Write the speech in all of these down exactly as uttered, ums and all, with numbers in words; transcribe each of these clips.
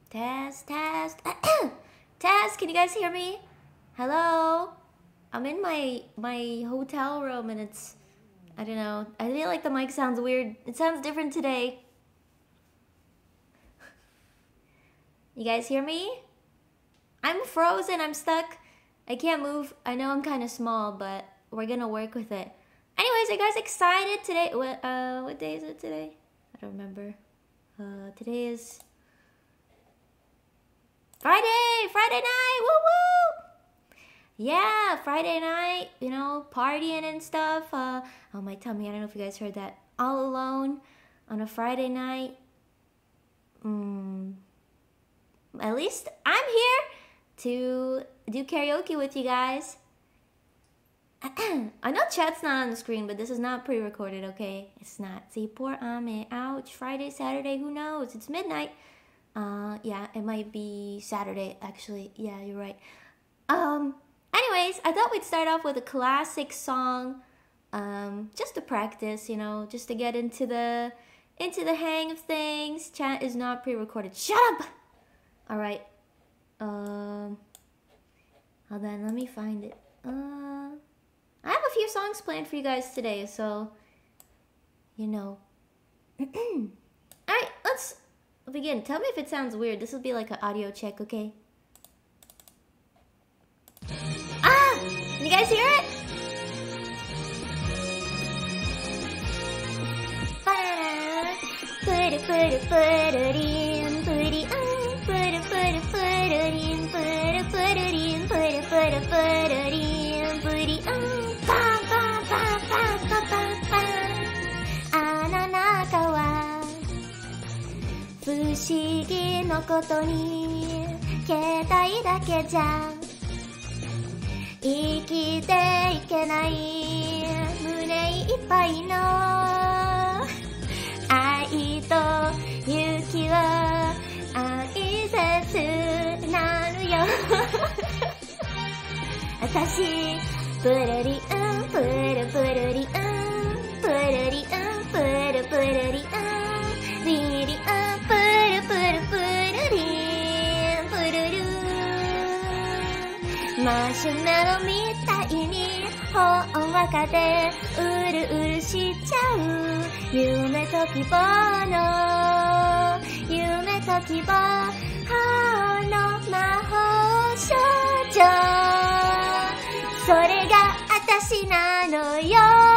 Test, test. Test, can you guys hear me? Hello? I'm in my my hotel room and it's, I don't know, I feel like the mic sounds weird. It sounds different today. You guys hear me? I'm frozen, I'm stuck. I can't move. I know I'm kind of small, but we're gonna work with it. Anyways, are you guys excited today? What, uh, what day is it today? I don't remember. Uh, today is Friday! Friday night! Woo woo! Yeah, Friday night, you know, partying and stuff. Uh, oh, my tummy, I don't know if you guys heard that. All alone on a Friday night. Mm, at least I'm here to do karaoke with you guys. I know chat's not on the screen, but this is not pre-recorded, okay? It's not. See, poor Ame. Ouch. Friday, Saturday, who knows? It's midnight. Uh, yeah, it might be Saturday, actually. Yeah, you're right. Um, anyways, I thought we'd start off with a classic song. Um, just to practice, you know, just to get into the, into the hang of things. Chat is not pre-recorded. Shut up! Alright. Um, hold on, let me find it. Uh... I have a few songs planned for you guys today, so, you know. Alright, let's begin. Tell me if it sounds weird. This will be like an audio check, okay? Ah! Can you guys hear it? Put it, put it, put it in, put it on, put it, put it, put it in, put it, put it in, put it, put it, put it in, put it on. あの中は不思議のことに携帯だけじゃ生きていけない胸いっぱいの愛と勇気は愛切なるよ私プルリンプルプルリンプルリンプルプルリンリリンプルプルプルリンプルルマシュマロみたいにほんわかでうるうるしちゃう夢と希望の夢と希望の魔法少女それが私なのよ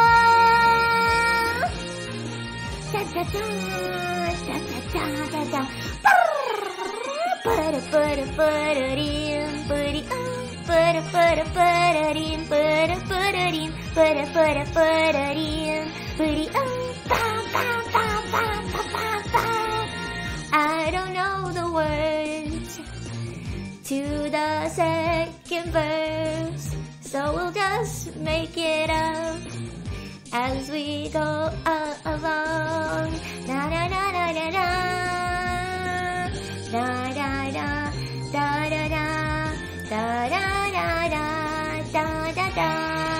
タタタタタタタタプルプルプルリンプリンプルプルプルリンプルプルリンプルプルプルリンプリンパンパンパンパンパンパンパン I don't know the words to the second verse So we'll just make it up as we go along. Da da da da da da da da da da da da da da da da da da.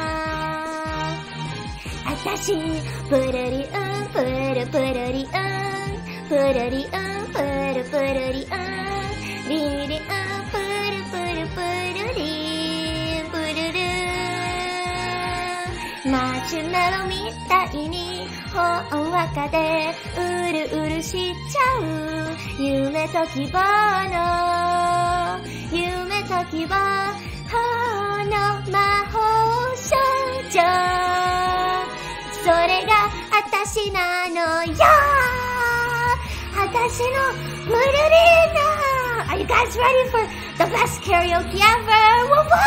あたしプルリンプルプルリンプルリンプルプルリンリリンプルプルプルリンマシュマロみたいにほんわかでうるうるしちゃう夢と希望の夢と希望の魔法少女それが私なのよ私のムルリーナ Are you guys ready for the best karaoke ever? Woo woo!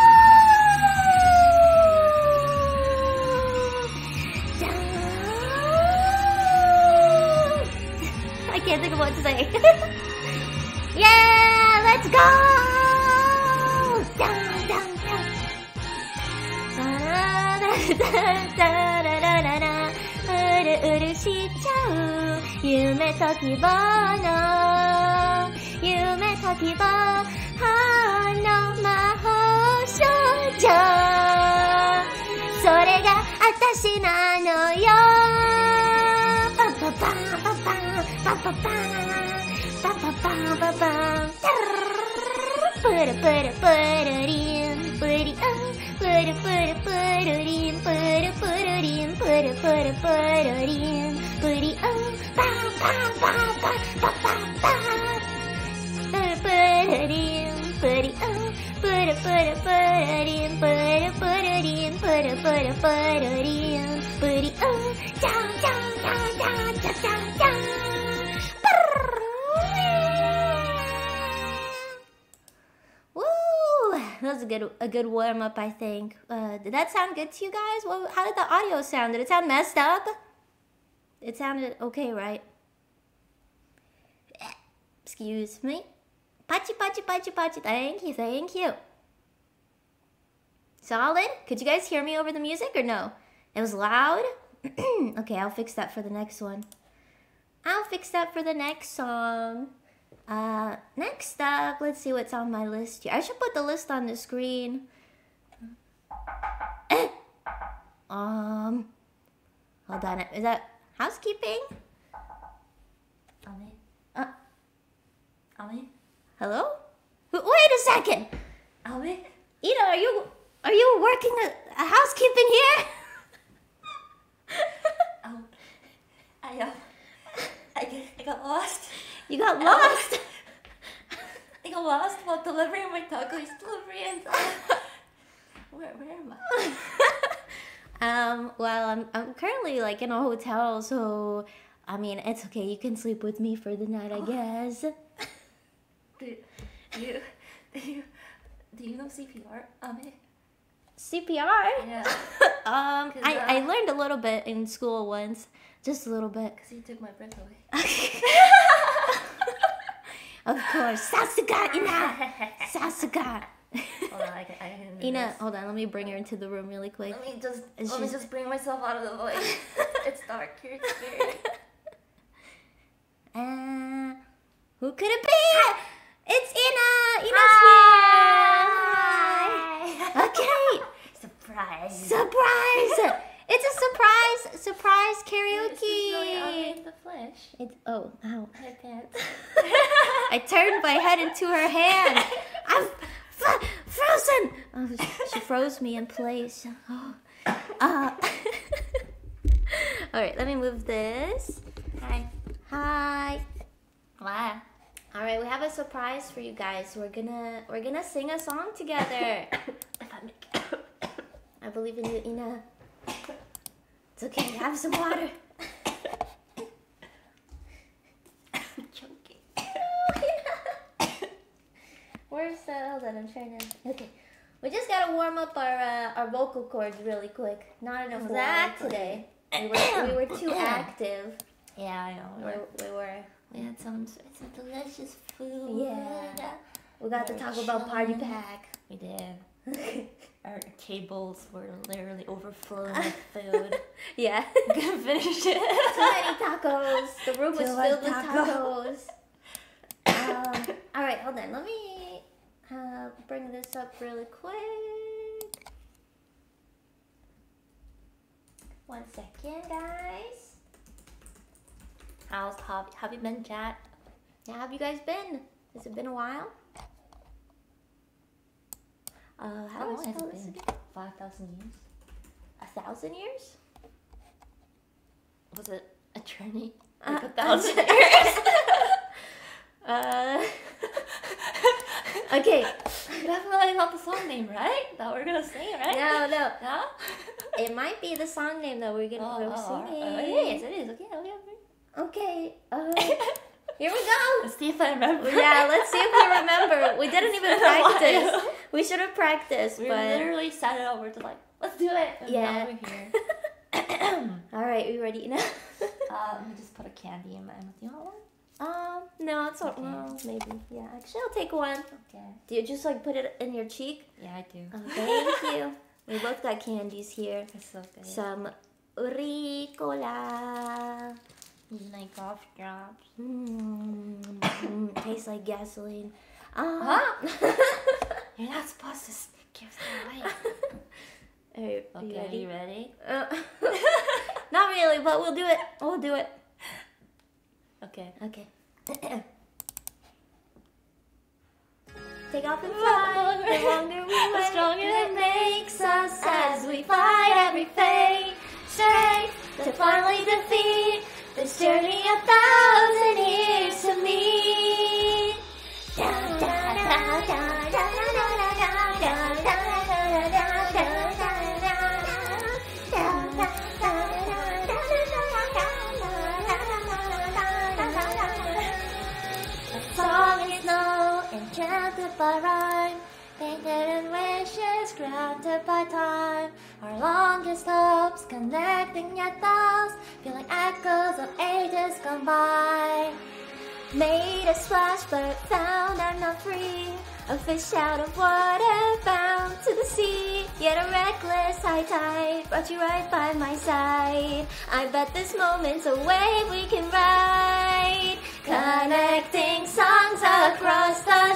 I can't think of what to say. Yeah, let's go! Down, down, down. Da da da da da. うるうるしちゃう夢と希望の夢と希望の魔法少女それが私なのよパパパパパパパパ ba ba ba ba ba. Pura pura pura rim, puri oh. Pura pura pura rim, pura pura rim, pura pura pura rim, puri oh. Ba ba ba ba ba ba ba. Pura pura rim, puri oh. Pura pura pura rim, pura pura rim, pura pura pura rim, puri oh. Ja ja ja ja ja ja ja. That was a good a good warm up, I think. Uh, did that sound good to you guys? Well, how did the audio sound? Did it sound messed up? It sounded okay, right? Excuse me. Pachi pachi pachi pachi. Thank you, thank you. Solid. Could you guys hear me over the music or no? It was loud. Okay, I'll fix that for the next one. I'll fix that for the next song. Uh, next up, let's see what's on my list here. I should put the list on the screen. um, hold on. Is that housekeeping? Ali? Uh, Ali? hello? Wait a second. Ali? Ina, are you are you working a, a housekeeping here? um, I um, I get, I got lost. You got lost. I got lost while delivering my tacos delivery and uh, where where am I? um. Well, I'm I'm currently like in a hotel, so I mean it's okay. You can sleep with me for the night, I guess. Do you do you do you know C P R? Ali? C P R. Yeah. um. Cause, I uh, I learned a little bit in school once, just a little bit. Cause you took my breath away. Of course, Sasuga, Ina, Sasuga. Hold on, I can, I can do Ina, this. hold on. Let me bring her into the room really quick. Let me just It's let me just- just bring myself out of the void. It's dark here. It's scary. Uh, who could it be? It's Ina. Ina's Hi. here. Hi. Okay. Surprise. Surprise! It's a surprise, surprise This is really karaoke. Ali in the flesh. It's oh, ow! My pants. I turned my head into her hand. I'm f- frozen. Oh, she froze me in place. Oh. Uh. All right, let me move this. Hi. Hi. Wow. All right, we have a surprise for you guys. We're gonna we're gonna sing a song together. If I make I believe in you, Ina. It's okay. Have some water. I'm choking. Where's the? Hold on, I'm trying to. Okay, we just gotta warm up our uh, our vocal cords really quick. Not enough water Exactly. today. We were, we were too active. Yeah, I know. We We, were, we were. we had some some delicious food. Yeah. We got to We're talk about Party chilling. Pack. We did. Our tables were literally overflowing with food. Yeah. Couldn't finish it. Too many tacos. The room was Too much filled with taco. tacos. um, all right, hold on. Let me uh, bring this up really quick. One second, guys. How's how have you been, chat? How have you guys been? Has it been a while? Uh, how How long long has has it this been? again? Five thousand years. A thousand years? Was it a journey? Uh, Like a thousand years. Uh, okay. Definitely not the song name, right? That we're gonna sing, right? No, no. No? It might be the song name that we're gonna Oh, we're oh, singing. oh, it is. It is. Okay. Okay. okay. Okay. Uh, here we go. Let's see if I remember. Yeah, let's see if we remember. We didn't even It's been a while. practice. We should have practiced, We but literally sat it over to like, let's do it. And Yeah. now we're here. all right, we ready now? uh, let me just put a candy in my mouth. Do you want one? um, no, it's not. Okay. Well, maybe. Yeah, actually, I'll take one. Okay. Do you just like put it in your cheek? Yeah, I do. Oh, thank you. We both got candies here. It's so good. Some Ricola. Like cough drops. Mmm, mm, tastes like gasoline. Um, Huh? You're not supposed to s- give that away. Are you, are you Okay, ready? you ready? Uh, not really, but we'll do it. We'll do it. Okay. Okay. take off and fly. The longer we wait, the stronger it makes us as we fight every fate. Strength to finally defeat this journey a thousand years to meet. Da, da, da, da, da, da, da, da, da, da, da, da, enchanted by rhyme, painted in wishes, granted by time. Our longest hopes connecting yet lost, feeling echoes of ages gone by. Made a splash but found I'm not free. A fish out of water bound to the sea. Yet a reckless high tide brought you right by my side. I bet this moment's a wave we can ride, connecting songs across the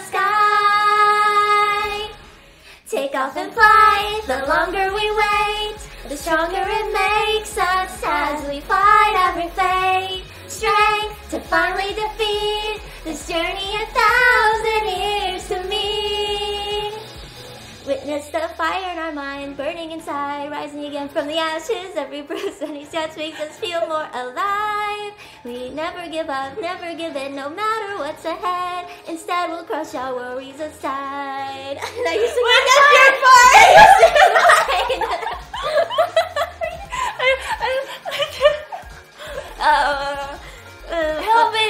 sky. Take off and fly, the longer we wait, the stronger it makes us as we fight every fate. Strength to finally defeat this journey a thousand years to meet. Witness the fire in our mind, burning inside, rising again from the ashes. Every bruise and each touch makes us feel more alive. We never give up, never give in, no matter what's ahead. Instead, we'll crush our worries aside. That used to be your part. That used to be mine. uh, uh, Help me!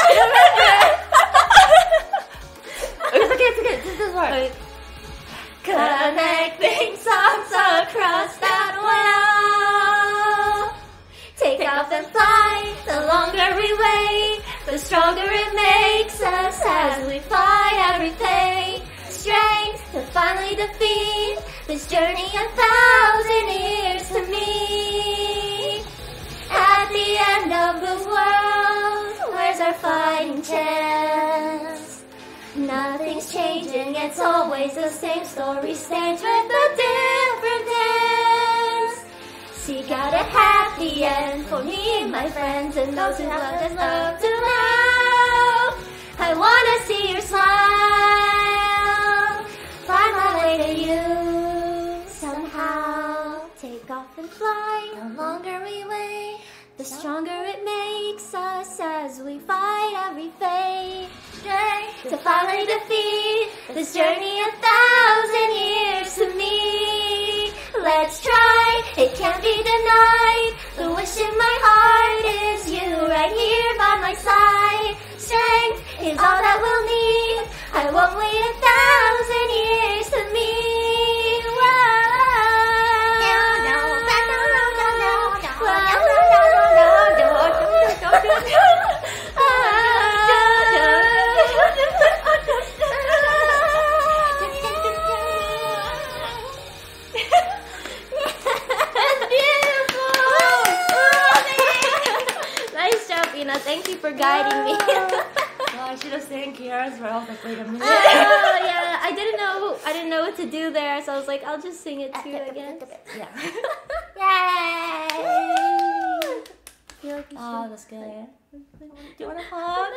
It's okay, it's okay. This is part. Okay. Connecting songs across that world. Take off and fly, the longer we wait, the stronger it makes us as we fight every fate. Strength to finally defeat this journey a thousand years to meet. At the end of those worlds, where's our fighting chance? Nothing's changing, it's always the same story, stage with a different dance. Seek out a happy end for me and my friends and those who love and love to love. I wanna see your smile, find my way to you somehow. Take off and fly, the longer we wait, the stronger it makes us as we fight every fate. Strength to finally defeat this journey a thousand years to meet. Let's try, it can't be denied. The wish in my heart is you right here by my side. Strength is all that we'll need. I won't wait a thousand years to meet. Whoa. Thank you for guiding me. Well, I should have sang Kiara's, but I was like, wait a minute. Oh, yeah, I didn't know. I didn't know what to do there, so I was like, I'll just sing it too, I guess. Yeah. Yay! Feel like you Oh, should- that's good. Do you want a hug?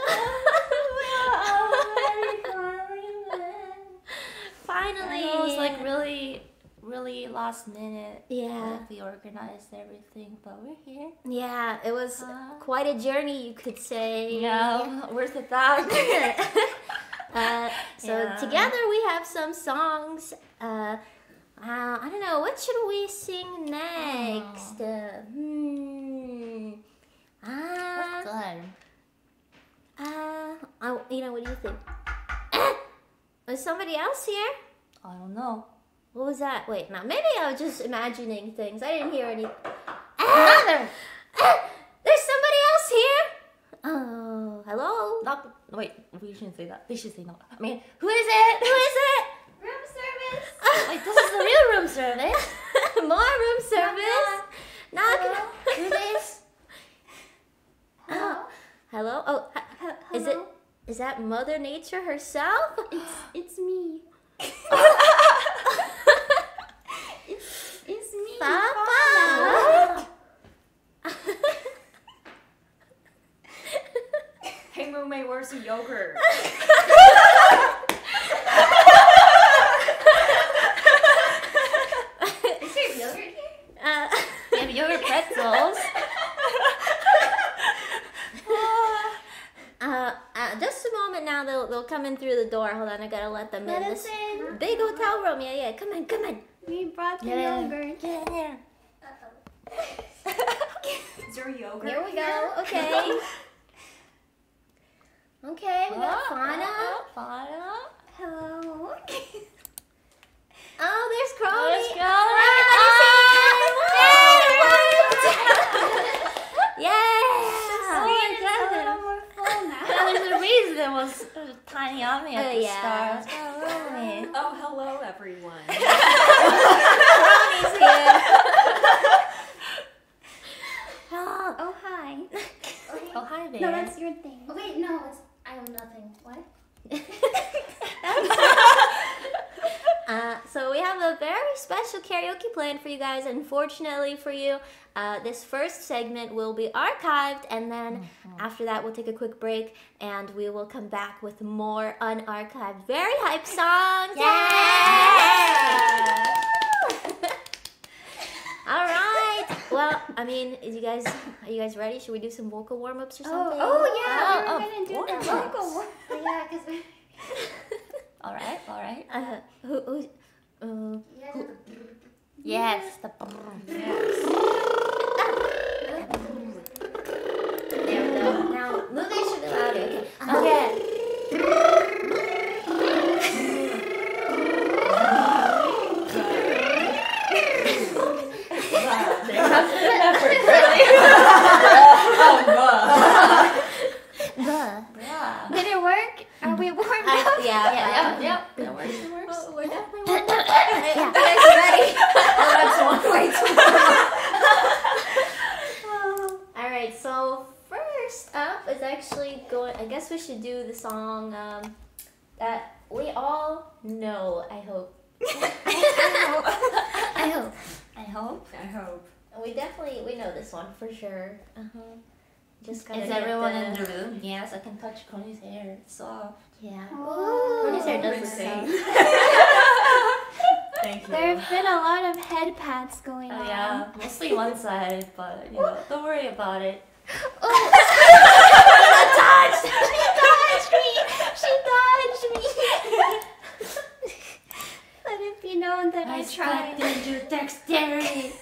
Finally, It was like really, really last minute. Yeah. Like, we organized everything, but we're here. Yeah, it was Uh, quite a journey, you could say. Yeah, where's the thought? uh, so Yeah. together we have some songs. Uh, uh, I don't know, what should we sing next? Uh, hmm. Ah. Good. Uh, I, you know, what do you think? Is somebody else here? I don't know. What was that? Wait, now maybe I was just imagining things. I didn't hear any. Another. There's somebody else here. Oh, hello. Not, wait, we shouldn't say that. They should say no. I mean, who is it? Who is it? Room service. Like, this is the real room service. More room service. Knock. Hello? Who is? Oh, hello. Oh, h- H- is it? hello? Is that Mother Nature herself? It's it's me. it's it's me. Papa. Hey roommate, where's the yogurt? coming through the door. Hold on, I gotta let them Let in. us This in. big hotel room. Yeah, yeah. Come on, come on. We brought the Yeah. yogurt. Get in here. Is there yogurt? Here we go. Okay. Okay, we got Oh, Fauna. oh, Fauna. Hello. Oh, there's Crowley. There's Crowley. Yeah. Oh my It's God. a little more full now. Yeah, there's a reason it was a tiny on me at Oh, the yeah. start. Oh, really? Oh, hello, everyone. Crowley's here. Oh, Oh, hi. Oh, hi there. No, that's your thing. Oh, wait, no, it's, I have nothing. What? Uh, so we have a very special karaoke planned for you guys. Unfortunately for you, uh, this first segment will be archived, and then after that we'll take a quick break, and we will come back with more unarchived, very hype songs. Yeah! All right. Well, I mean, is you guys are you guys ready? Should we do some vocal warm ups or Oh, something? oh yeah, Oh, we were gonna do the of vocal course. one. Yeah, because we... All right, all right. Uh, who? who uh, Yeah, Yes, the there we go. Now, move it should be louder. Okay. Okay. The. yeah. Did it work? Are we warmed I, up? yeah, Yeah, uh, yeah, yeah. That works, that works. Oh, we're definitely warmed up. Yeah, you guys ready? That's one way too All right, so first up is actually going. I guess we should do the song um, that we all know. I hope. I hope. I hope. I hope. We definitely we know this one for sure. Uh huh. Just gotta Is get everyone the, in the room? Yes, I can touch Connie's hair. It's soft. Yeah. Ooh. Connie's hair does look Same. soft. Thank you. There have been a lot of head pats going Oh on. yeah, mostly one side, but you know, don't worry about it. Oh. She dodged me. She dodged me. Let it be known that I, tried. your dexterity.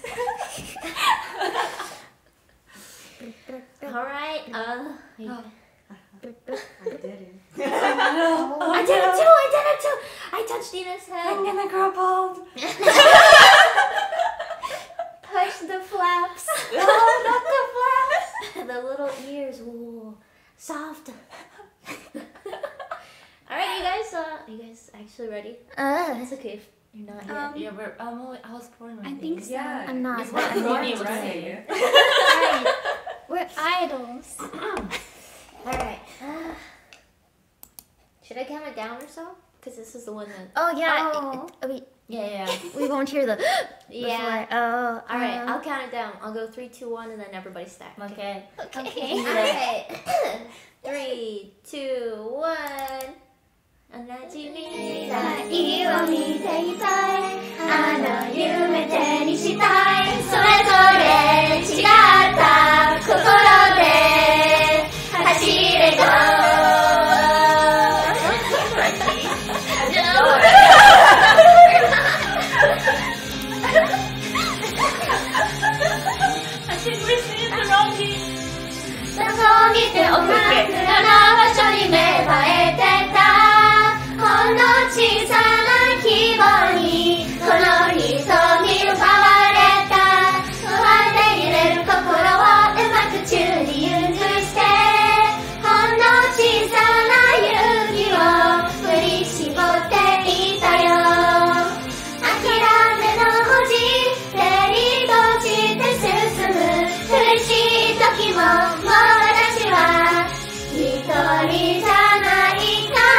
All right. Uh. Oh. I did it. I did it too. I did it too. I touched Nina's head. I'm gonna grow bald. Push the flaps. Oh, not the flaps. The little ears. Ooh, soft. All right, you guys. Uh, are you guys actually ready? Uh, It's okay if you're not yet. Um, Yeah, we're, I'm only, I was born with I think these. so. Yeah. I'm not. It's what I'm Born born ready. with. Right. We're idols. All right. Should I count it down or so? Because this is the one that. Oh yeah. Oh. uh, we, Yeah, yeah. we won't hear the. Yeah. before. Oh. All right. um, I'll count it down. I'll go three, two, one, and then everybody stack. Okay. Okay. All right. Three, two, one. 同じ未来を見ていたいあの夢手にしたいそれぞれ違った心で走れ Go I think we're singing the wrong key. 注ぎておくらな場所に芽生えてたほんの小さな希望にこの瞳奪われた不安で揺れる心をうまく宙に融通してほんの小さな勇気を振り絞っていたよ諦めの文字手に閉じて進む苦しい時ももう私は一人じゃないか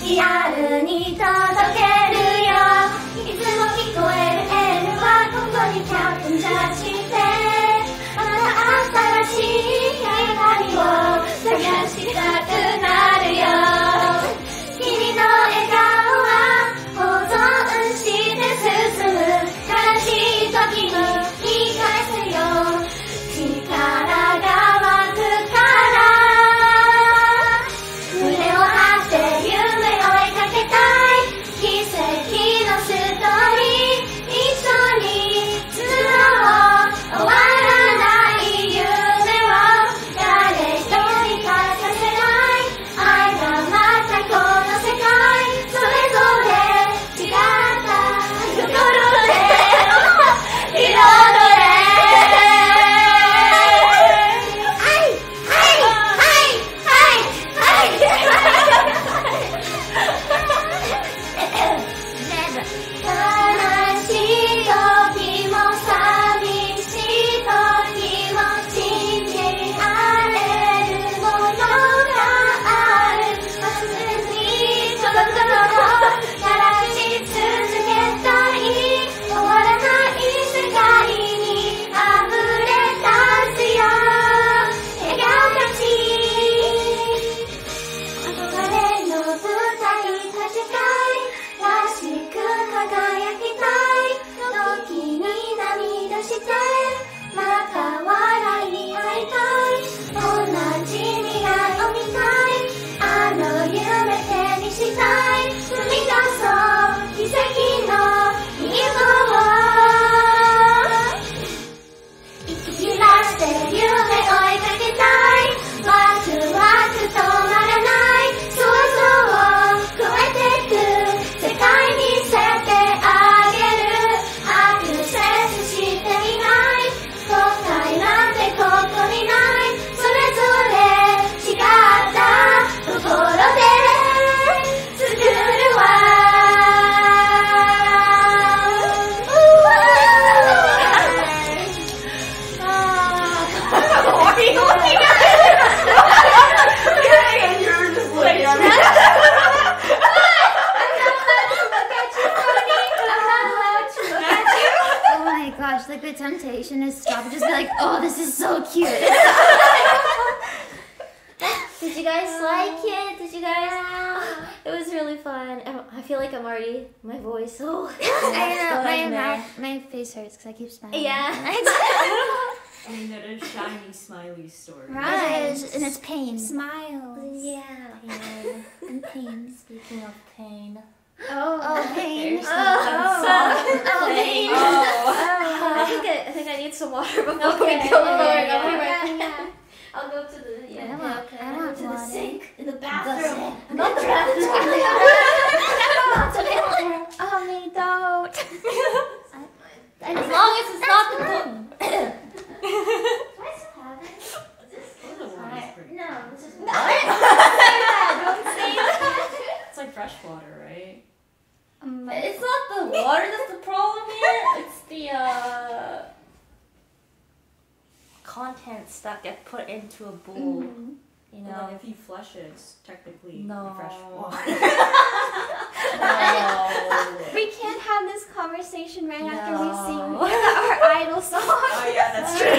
リアルに届けるよいつも聞こえるエールはここにキャプチャーしてまた新しい光を探したくなるよ君の笑顔は保存して進む悲しい時に言い返せよ力が湧くから胸を張って夢追いかけたい奇跡のストーリー一緒に作ろう終わらない夢を誰一人欠かせない愛がまたこの世界それぞれ違ったところで彩れはいはいはい悲しい時も寂しい時も信じられるものがある忘れずに届くのを鳴らし続けたい終わらない世界に溢れ出すよ笑顔たち憧れの舞台立ちたいらしく輝きたい時に涙してまた笑い合いたい同じ未来を見たいあの夢手にしたい踏み出そう奇跡の一歩を息切らして夢追いかけたいワクワク止まらない想像を超えてく世界にせてあげるアクセスしていない後悔なんてここにないそれぞれ違ったところで作るわ Oh my gosh, like the temptation is stop and just be like, oh, this is so cute. Did you guys like it? Did you guys? It was really fun. I I feel like I'm already my voice. Oh, I know, my going there. mouth, my face hurts because I keep smiling. Yeah. I mean, that is shiny, smiley story. Right, and it's pain. Smiles. Yeah. Pain. And pain. Speaking of pain. Oh, oh, pain. There's Oh, some- oh, pain. I think I, I think I need some water before Okay, we go. yeah, Before we yeah, go. yeah. Yeah. I'll go to the yeah. I want, okay. I I'll want go to the water. sink in the The bathroom. sink. Not the bathroom. Not the bathroom. Oh, me, don't. As long as it's not the pool. No, this is It's like fresh water, right? Um, It's not the water that's the problem here. It's the uh, contents that get put into a bowl. You Well, know. then if you flush it, it's technically No. fresh water. No. we can't have this conversation right after we sing No. our idol song. Oh yeah, that's true.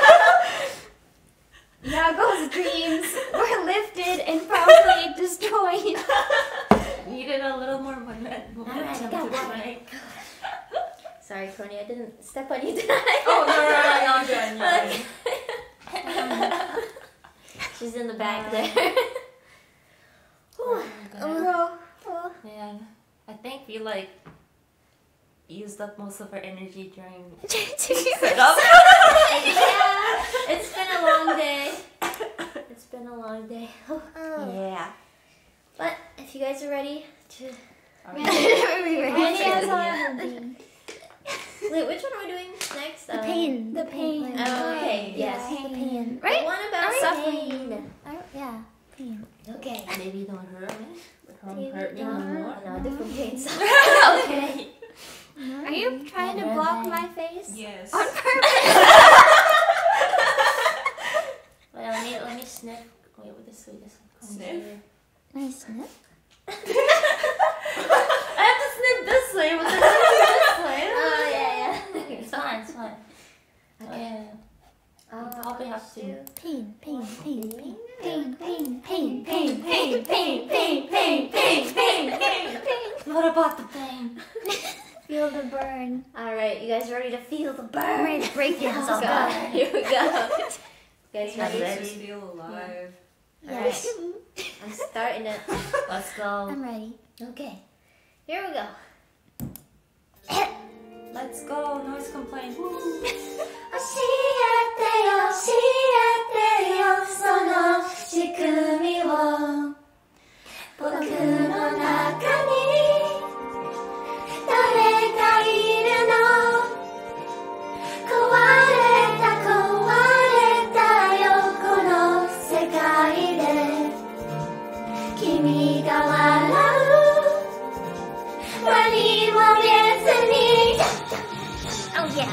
Yago's dreams were lifted and promptly destroyed. Needed a little more moment- momentum got to one. break. Sorry, Coney, I didn't step on you, did I? Oh no, no, no, no, you're good, you're good. She's in the back there. Oh, Oh, Man, I think we like used up most of our energy during oh. setup. Yeah, it's been a long day. It's been a long day. Yeah. But if you guys are ready to Ready as Yeah. I'll be. wait, which one are we doing next? The Um, pain. The pain. Oh, okay. Yes. The pain. The Right? one about Right. suffering. Oh, yeah. Pain. Okay. Maybe don't hurt me. Don't Maybe hurt me don't. anymore. No, different pains. Okay. Are you trying to block my face? Yes. On purpose? Wait, let me let me sniff. Wait, what this way? This one. Sniff? Nice sniff. out the pain. Feel the burn. Alright, you guys ready to feel the I'm burn? ready to break your Let's heart. go. Here we go. You guys Makes ready? us feel alive. Alright. I'm starting it. Let's go. I'm ready. Okay. Here we go. Let's go. Noise complaint. 教えてよ教えてよその仕組みを僕の中に誰がいるの壊れた壊れたよこの世界で君が笑う何も見えずに Oh yeah.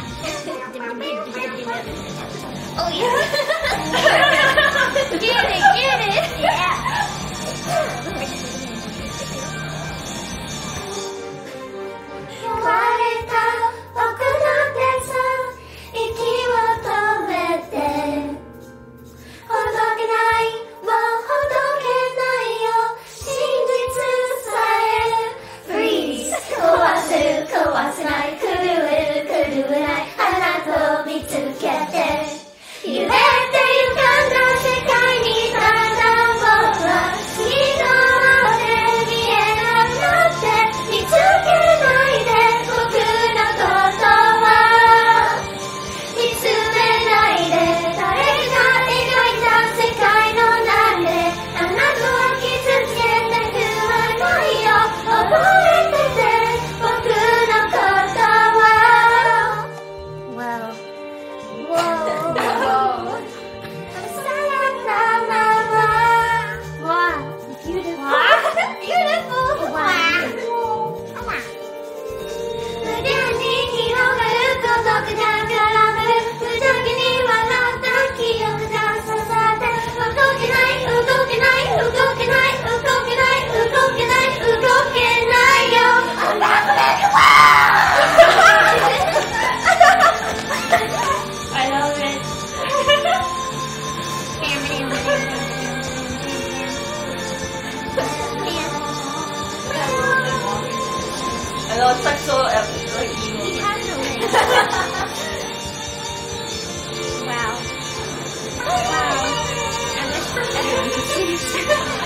Oh yeah. Get it, get it. Yeah. 壊れた僕なんてさ息を止めてほどけないもうほどけないよ真実さえ Freeze 壊せる壊せない狂える狂えないあなたを見つけて揺れて歪んだ世界にただ僕は次ので見えなくなって見つけないで僕のことは見つめないで誰が描いた世界の中であなたは傷つけたくはないよ覚えてて僕のことは Wow. Whoa. さらったまま Wow. Beautiful. Beautiful Wow. 無限に広がる孤独が絡む無邪気に笑った記憶が刺さって動けない動けない動けない動けない動けない動けないよ I'm not ready I love it. I know it's like so epic, like emo. Wow. Wow. I wish everyone could see this.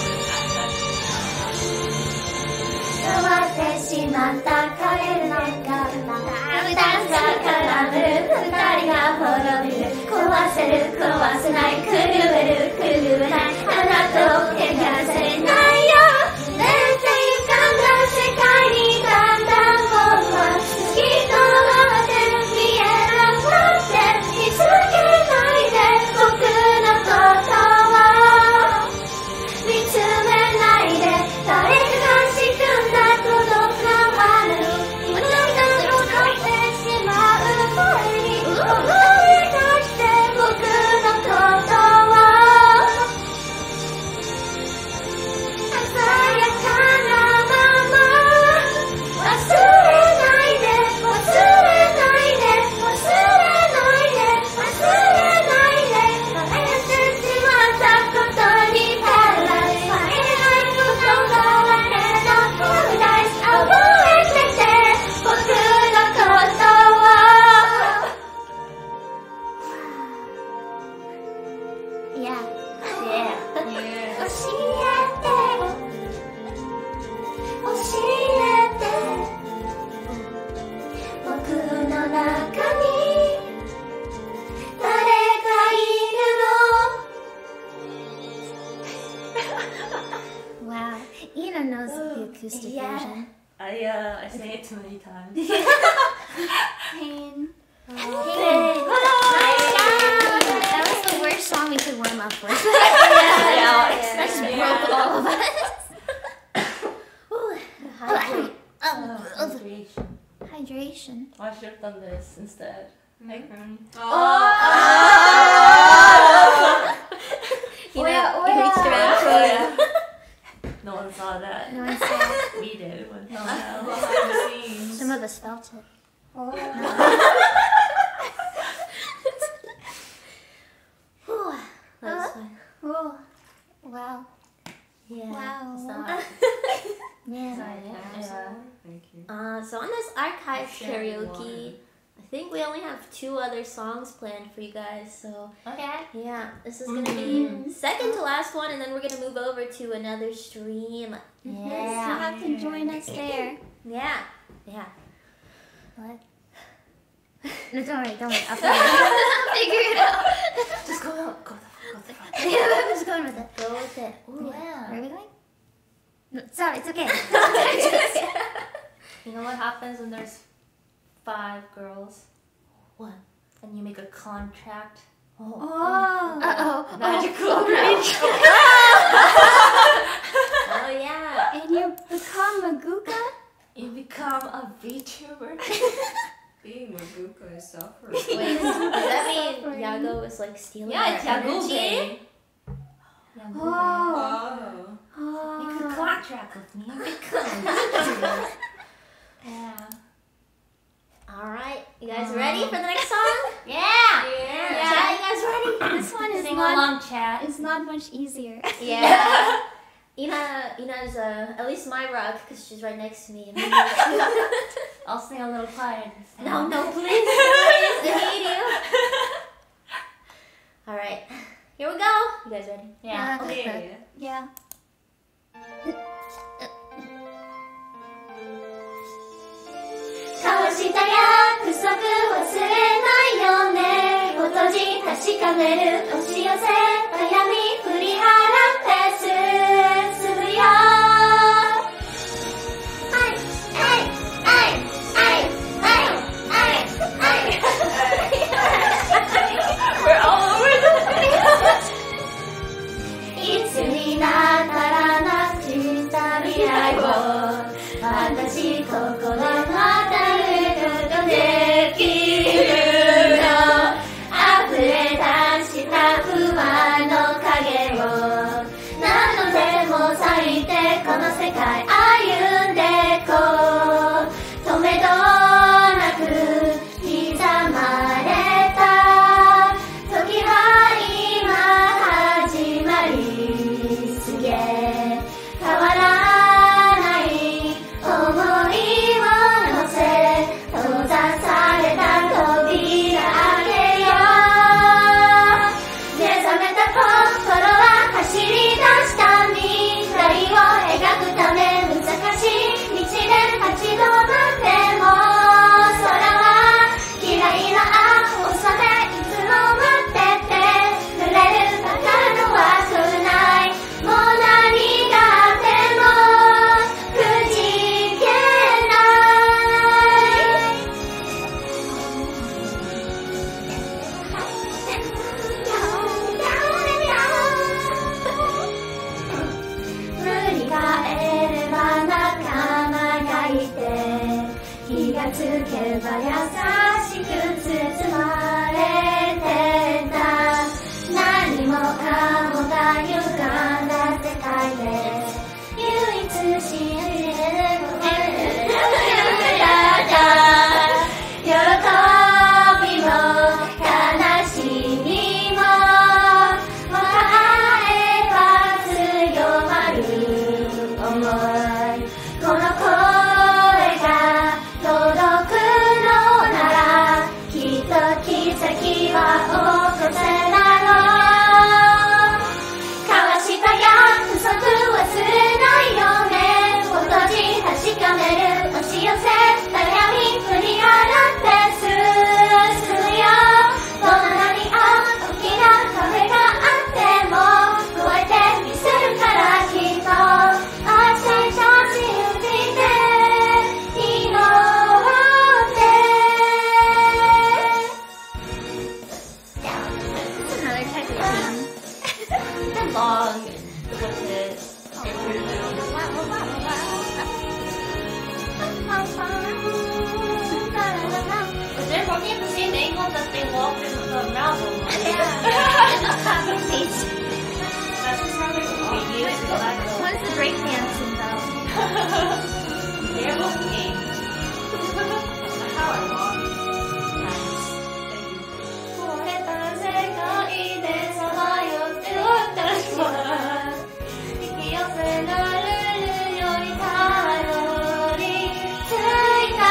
変わってしまった帰るのか二つが絡む二人が滅びる壊せる壊せない狂える狂えないあなたを汚せないよ全然歪んだ世界にだんだん僕は透き通って見えなくなって見つけないで僕のことを見つめないで誰かが仕組んだ孤独な罠に今の人を取ってしまう前に思い出して僕のことを鮮やかなまま忘れないで忘れないで忘れないで忘れないで忘れてしまったことにただ会えないことが我のパラダイス覚えてて僕のことを Yeah. Yeah. 教えて教えて僕の中に誰がいるの Wow. Ina knows the acoustic Yeah. version. I uh I sang it too many times. Pain. Hey. That was the worst song we could warm up with. Yeah, That just yeah. broke all of us. Hydrate. Uh, hydration. Hydration. Oh, I should have done this instead. Hey, Granny. You Oh, yeah, oh, you reached yeah. around. Oh, yeah. No one saw that. No one saw. We did, but no one Behind else. the scenes. Some of us felt it. Whew. That's fine. Oh, wow. Yeah. Wow. Stop. Yeah. Yeah. Uh, so on this archive Sharing karaoke, one. I think we only have two other songs planned for you guys. So Okay. yeah, this is gonna Mhm. be second to last one, and then we're gonna move over to another stream. You Yeah. have to join us there. Yeah, yeah. What? No, don't worry, don't worry. I'll figure it out. I'll figure it out. Just go out. Go the, go the front. Yeah, I'm just going with it. Go with it. Ooh. Where Yeah. are we going? No, sorry, it's okay. You know what happens when there's five girls? What? And you make a contract? Oh. Uh-oh. Magical reach. Oh yeah. And you become Maguka? You become a VTuber. Being Maguka is suffering. Wait, does that mean Suffering. Yago is like stealing Yeah, it's our Yagube. energy? Yagube. Oh. Oh. Make a Oh. contract with me and become a VTuber. Yeah. All right, you guys ready for the next song? Yeah. Yeah. Chat, you guys ready? This one is Sing not, along, chat. is not much easier. Yeah. Ina, Ina's uh, at least my rock because she's right next to me. And I'll sing a little quieter this time. no, no, please, please, I need you. All right, here we go. You guys ready? Yeah. Uh, Yeah. Yeah. 交わした約束忘れないよねを閉じ確かめる押し寄せた闇振り払って進むよはいはいはいはいはいはいはい We're all over the いつになったらなくした未来を私ここでまたることできるの溢れ出した不安の影を何度でも咲いてこの世界歩んでこう止めどなく刻まれた時は今始まりすげ変わらない想いを乗せ閉ざされた扉開けよう目覚めた心は走り出した未来を描くため難しい道で立ち止まっても空は嫌いな青さでいつも待ってて濡れるばかのは少ないもう何があってもくじけ振り返れば仲間がいて気がつけば優しく包まれてた何もかもが歪んだ世界で唯一信じれることだった喜びも悲しみももらえば強まる想いこの声が届くのならきっと奇跡は起こせだろう交わした約束忘れないよねを閉じ確かめる押し寄せた闇振り払って進むよどんなに大きな壁があっても越えてみせるからきっと明日に信じて祈って It's another type of thing. They're long. What's this? But they're working at the same angle that they walk in the gravel. That's just how they use the Lego. Once the break dancing though. They're looking. That's how I walk. Nice. Thank you. 燃えた世界でさまよって私は引き寄せられるよりたどり着いた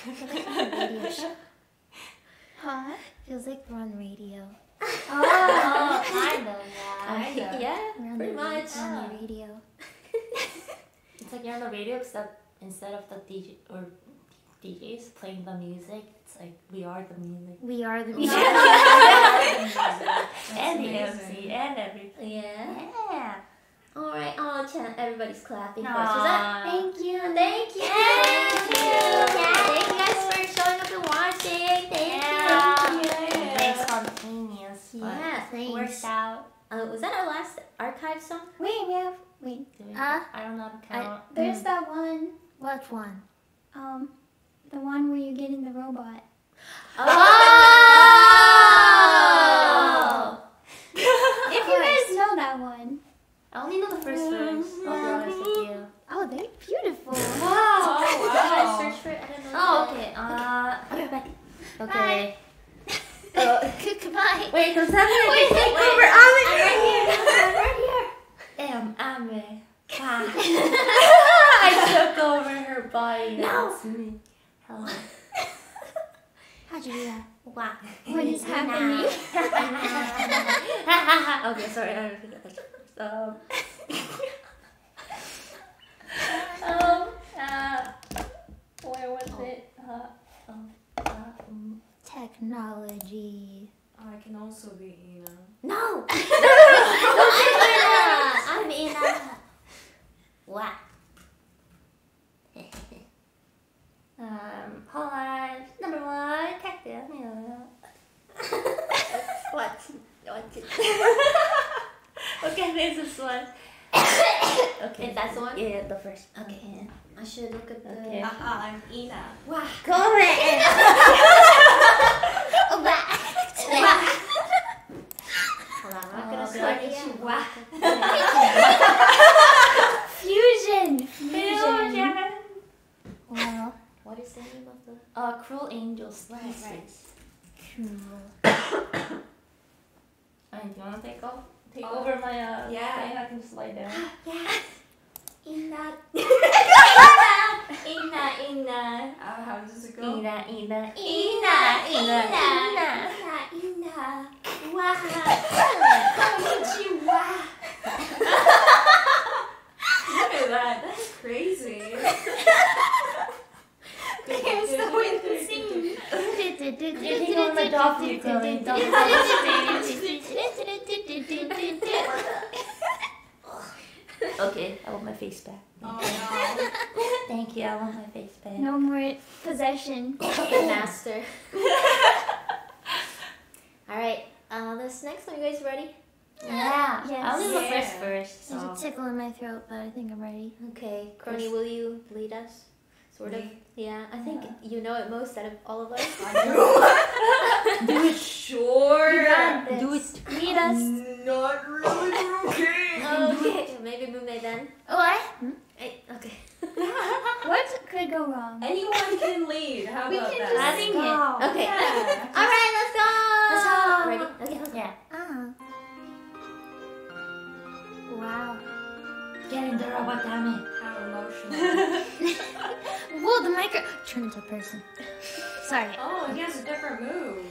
Radio show. Huh? Feels like we're on radio. Oh, kind of, yeah. Kinda. Yeah, We're on pretty the ra- much. we're on the radio. It's like you're on the radio except instead of the D J or D Js playing the music, it's like we are the music. We are the We radio. are That's and the amazing. M C and everything. Yeah. Yeah. All right. Oh, Chan, everybody's clapping. first. Aw. Was that? Thank you. Thank you. Thank you. Thank you guys for showing up and watching. Thank Yeah. you. Very spontaneous. But Yeah, thanks. worked out. Uh, was that our last archive song? Wait, we have. Wait. Do we- Uh, I don't know how to count. There's that one. What one? Um, the one where you get in the robot. Oh! If you guys know that one. I only know the first verse. I'll be honest with you. Oh, they're beautiful. Wow! Oh, Did I wow. search for it? I don't know. Oh, okay. Uh, Okay, bye. okay. Goodbye. Wait, because I'm gonna Wait, take wait, over. I'm I'm right here. I'm right here. Damn, Ame. Wow. I took over her body. No. That's me. Hello. How'd you do that? Wow. What is happening? Okay, sorry. I don't think I Um. um. Uh. Where was it? Uh. Um. Uh, um. Technology. I can also be Ina. No! I'm Ina! I'm Ina! Wow. Um. Hold on. Number one. Cactus. What? What? Okay, there's this one. Okay. Is that the one? Yeah, the first. Okay. I should look at the... Okay. Aha, I'm Ina. Wow. Correct. Hold on, I'm not gonna Oh, start God. yet. Wow. Fusion. Fusion. Well, what is the name of the... Uh, Cruel Angels. Right, right. Cool. Alright, do you wanna take over? Take Oh. over my uh Yeah. thing? I can just lie down. Yeah. Ina. Ina, Ina. Uh, how does it go? Ina, Ina, Ina, Ina, Ina, Ina. Wow. Konnichiwa. Look at that. That's crazy. They're so insane. You're taking over my job, you girl. Okay, I want my face back. Oh no. Thank you, I want my face back. No more possession. Puppet master. All right. Uh, this next one, you guys ready? Yeah. Yes. I only know the Yeah. first verse, There's so. a tickle in my throat, but I think I'm ready. Okay, Crony, will you lead us? Sort of. Me? Yeah, I think you know it most out of all of us. Do it sure. You got this. Do it. Lead us. Not really okay. Okay, maybe Mume then. What? Hey, okay. What could go wrong? Anyone can lead. How We about can that? just sing it. Okay. Yeah. All right, let's go. Let's go. Ready? Okay. Let's go. Yeah. Uh-huh. Wow. Get in the robot, damn it. How emotional. Whoa, the micro. Turn into a person. Sorry. Oh, he has a different move.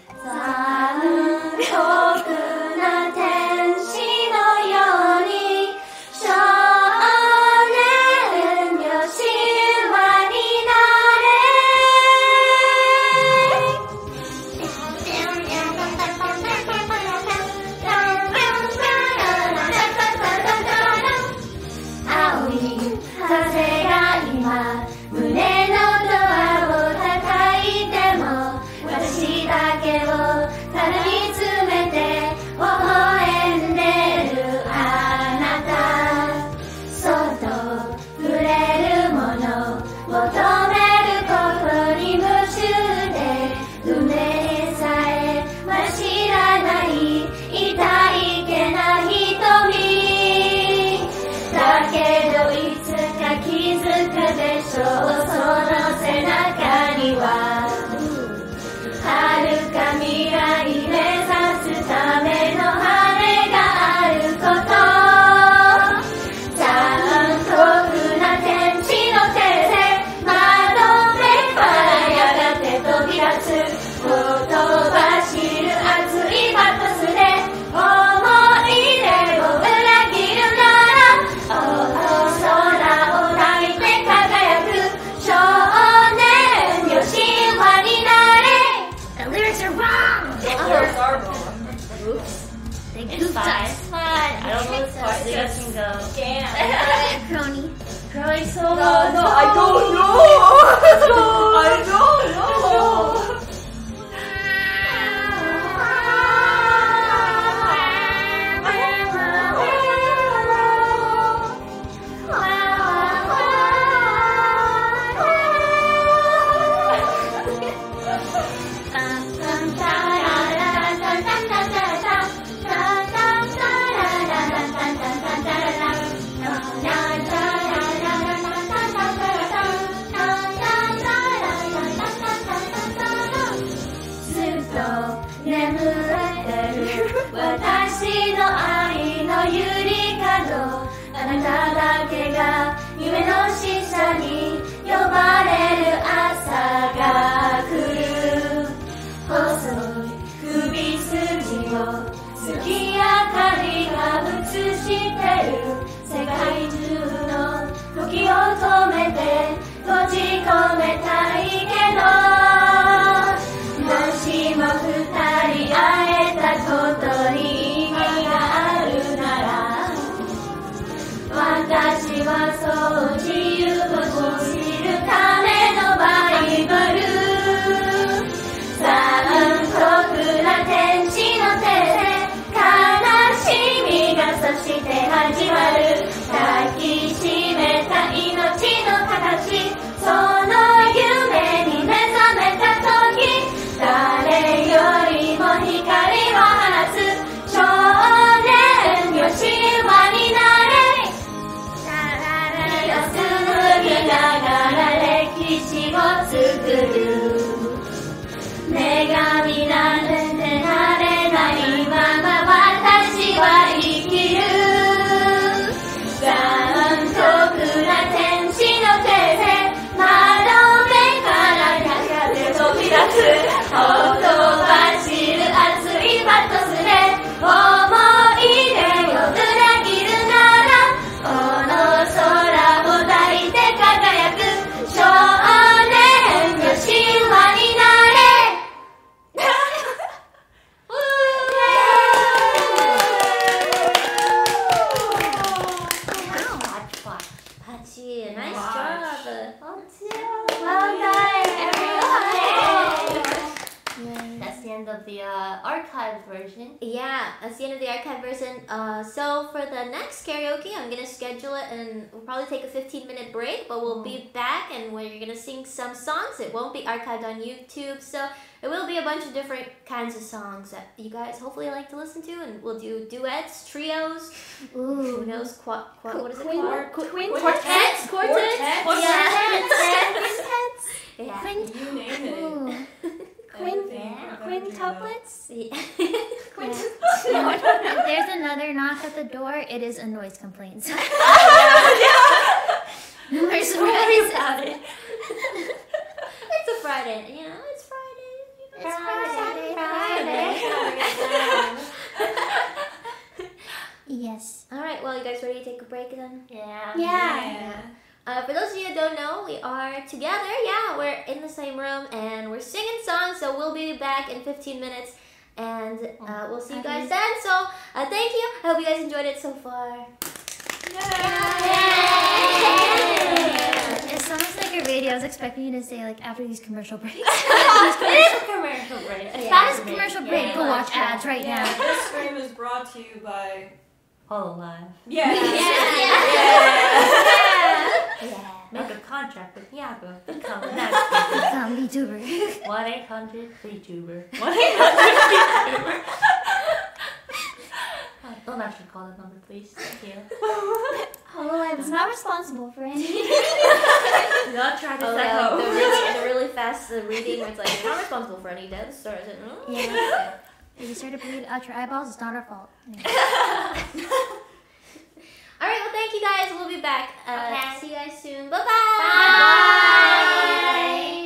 like so No, much. no, I don't know. I don't know. Of the uh, archived version. Yeah, that's the end of the archive version. Uh, so for the next karaoke, I'm gonna schedule it, and we'll probably take a fifteen minute break. But we'll be back, and we're gonna sing some songs. It won't be archived on YouTube, so it will be a bunch of different kinds of songs that you guys hopefully like to listen to. And we'll do duets, trios. Ooh. Who knows? Qu- qu- what is it Quin- called? qu- Quin- quartets? Quartets. Quartets. Quartets. Yeah. Yeah. Quint- You name it. Ooh. Everything. Quintuplets? Yeah. If there's another knock at the door, it is a noise complaint. No more surprise about it. It's a Friday. You know, it's Friday. It's Friday, Friday. Yes. All right. Well, you guys ready to take a break then? Yeah. Yeah. Uh, for those of you who don't know, we are together. Yeah, we're in the same room and we're singing songs. So we'll be back in fifteen minutes, and uh, we'll see you guys then. So uh, thank you. I hope you guys enjoyed it so far. It sounds like a radio. I was expecting you to say like after these commercial breaks. It is a commercial break. That is a commercial break. Yeah. Go watch ads right Yeah, now. this stream is brought to you by. Hololive. Yeah. Make a contract with Yago. Become an expert. Become VTuber. one eight hundred VTuber. one eight hundred VTuber. Don't actually call that number, please. Thank you. Hololive is not responsible for anything. Not trying to Oh, say like no. the really, the really fast uh, reading where it's like, you're not responsible for any deaths, or is it? Oh. Yeah. If you start to bleed out your eyeballs, it's not our fault. Yeah. All right. Well, thank you guys. We'll be back. Uh, Okay. See you guys soon. Bye-bye. Bye.